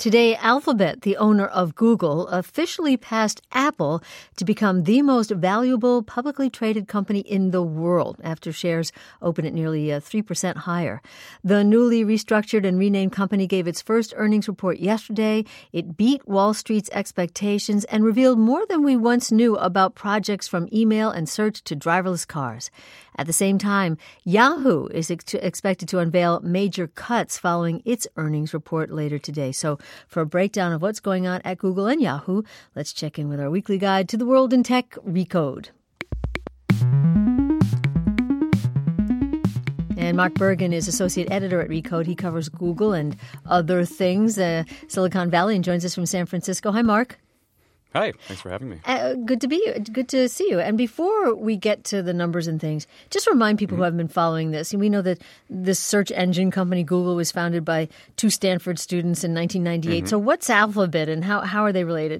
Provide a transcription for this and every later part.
Today, Alphabet, the owner of Google, officially passed Apple to become the most valuable publicly traded company in the world after shares opened at nearly 3% higher. The newly restructured and renamed company gave its first earnings report yesterday. It beat Wall Street's expectations and revealed more than we once knew about projects from email and search to driverless cars. At the same time, Yahoo is expected to unveil major cuts following its earnings report later today. So for a breakdown of what's going on at Google and Yahoo, let's check in with our weekly guide to the world in tech, Recode. And Mark Bergen is associate editor at Recode. He covers Google and other things, Silicon Valley, and joins us from San Francisco. Hi, Mark. Hi, thanks for having me. Good to see you. And before we get to the numbers and things, just remind people who haven't been following this. We know that this search engine company, Google, was founded by two Stanford students in 1998. So what's Alphabet and how are they related?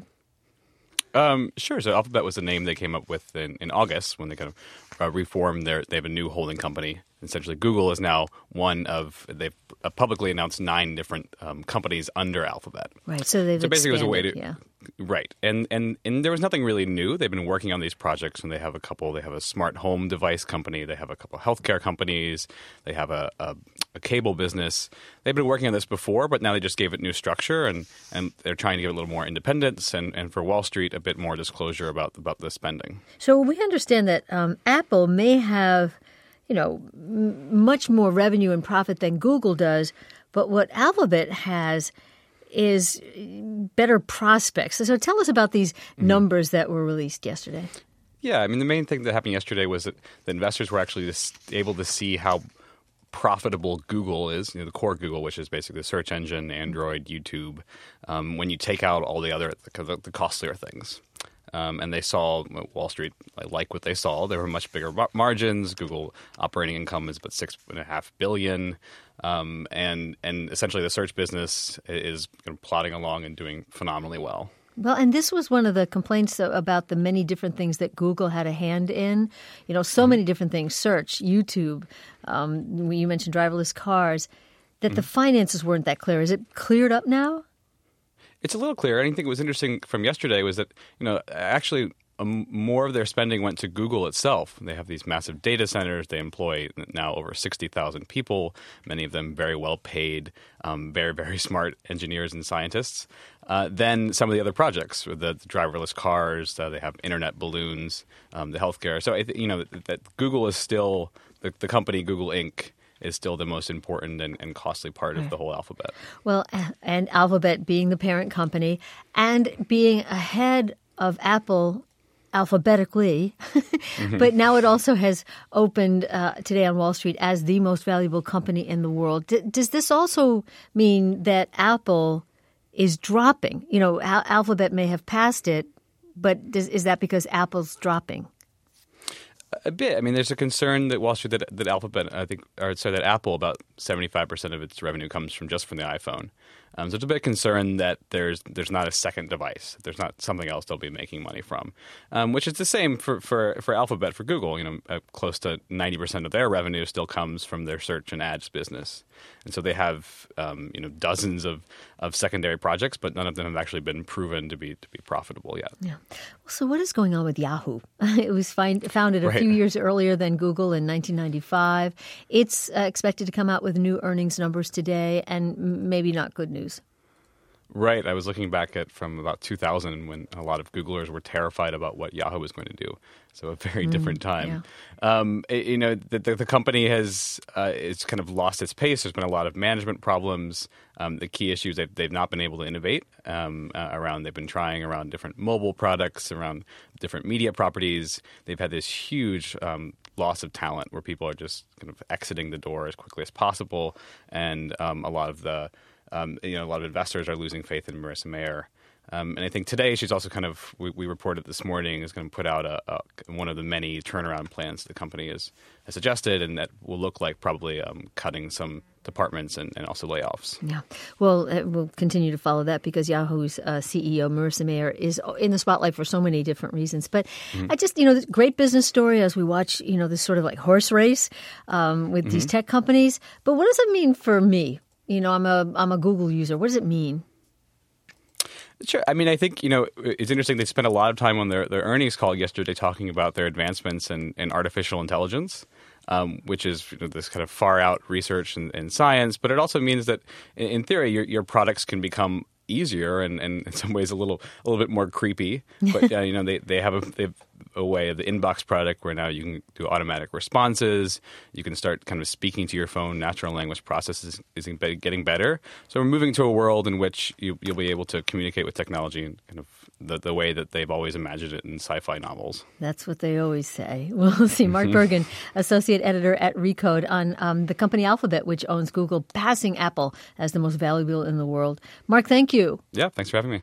Sure. So Alphabet was the name they came up with in August when they kind of reformed they have a new holding company. Essentially, Google is now they've publicly announced 9 different companies under Alphabet. Right. So they've basically it was a way to, yeah. Right. And there was nothing really new. They've been working on these projects, and they have a smart home device company. They have a couple of healthcare companies. They have a cable business. They've been working on this before, but now they just gave it new structure, and they're trying to give it a little more independence and for Wall Street, a bit more disclosure about the spending. So we understand that Apple may have much more revenue and profit than Google does, but what Alphabet has is better prospects. So tell us about these numbers that were released yesterday. Yeah, I mean, the main thing that happened yesterday was that the investors were actually able to see how profitable Google is, the core Google, which is basically the search engine, Android, YouTube, when you take out all the other, the costlier things. And they saw Wall Street like what they saw. There were much bigger margins. Google operating income is about $6.5 billion. And essentially the search business is kind of plodding along and doing phenomenally well. Well, and this was one of the complaints about the many different things that Google had a hand in. So many different things, search, YouTube, you mentioned driverless cars, that the finances weren't that clear. Is it cleared up now? It's a little clearer. I think what was interesting from yesterday was that, actually more of their spending went to Google itself. They have these massive data centers. They employ now over 60,000 people, many of them very well paid, very, very smart engineers and scientists. Then some of the other projects, the driverless cars, they have internet balloons, the healthcare. So, that Google is still, the company Google Inc., is still the most important and costly part of the whole Alphabet. Well, and Alphabet being the parent company and being ahead of Apple alphabetically, but now it also has opened today on Wall Street as the most valuable company in the world. Does this also mean that Apple is dropping? Alphabet may have passed it, but is that because Apple's dropping? A bit. I mean, there's a concern that Wall Street that Alphabet, that Apple, about 75% of its revenue comes from the iPhone. So it's a bit of concern that there's not a second device. There's not something else they'll be making money from, which is the same for Alphabet, for Google. Close to 90% of their revenue still comes from their search and ads business. And so they have dozens of secondary projects, but none of them have actually been proven to be profitable yet. Yeah. So what is going on with Yahoo? It was founded a few years earlier than Google in 1995. It's expected to come out with new earnings numbers today, and maybe not good news. Right. I was looking back at from about 2000 when a lot of Googlers were terrified about what Yahoo was going to do. So a very different time. Yeah. The company has it's kind of lost its pace. There's been a lot of management problems. The key issues they've not been able to innovate around. They've been trying around different mobile products, around different media properties. They've had this huge loss of talent where people are just kind of exiting the door as quickly as possible, and a lot of investors are losing faith in Marissa Mayer. And I think today she's also we reported this morning, is going to put out one of the many turnaround plans the company has suggested, and that will look like probably cutting some departments and also layoffs. Yeah. Well, we'll continue to follow that because Yahoo's CEO, Marissa Mayer, is in the spotlight for so many different reasons. But I just, this great business story as we watch, this sort of like horse race with these tech companies. But what does it mean for me? I'm a Google user. What does it mean? Sure. I mean, I think, it's interesting. They spent a lot of time on their earnings call yesterday talking about their advancements in artificial intelligence, which is this kind of far out research and science. But it also means that, in theory, your products can become easier and in some ways a little bit more creepy. But they have a way of the inbox product where now you can do automatic responses. You can start kind of speaking to your phone. Natural language processes is getting better. So we're moving to a world in which you'll be able to communicate with technology in kind of the way that they've always imagined it in sci-fi novels. That's what they always say. We'll see. Mark Bergen, associate editor at Recode, on the company Alphabet, which owns Google, passing Apple as the most valuable in the world. Mark, thank you. Yeah, thanks for having me.